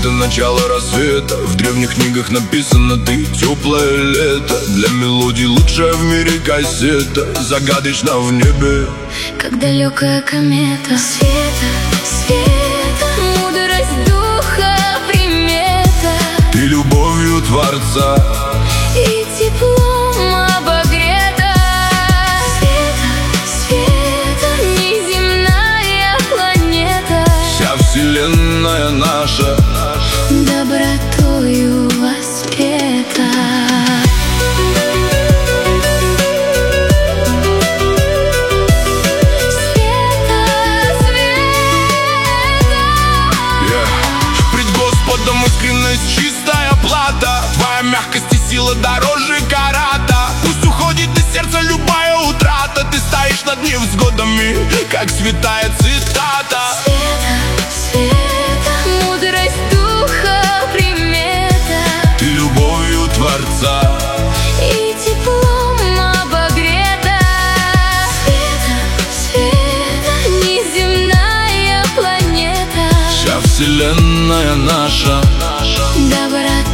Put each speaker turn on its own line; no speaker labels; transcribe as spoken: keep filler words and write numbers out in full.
Это начало рассвета. В древних книгах написано: ты теплое лето. Для мелодий лучшая в мире кассета. Загадочно в небе,
как далекая комета. Света, света, мудрость духа, примета.
ты любовью Творца
И теплом обогрета. Света, света, неземная планета.
вся вселенная наша
Добротою воспета.
Искренность, чистая плата. Твоя мягкость и сила дороже карата. Пусть уходит из сердца любая утрата. Ты стоишь над невзгодами, как святая цитата.
Света, света, мудрость духа, примета.
Ты любовью Творца
И теплом обогрета. Света, света, неземная планета.
вся вселенная наша
Доброта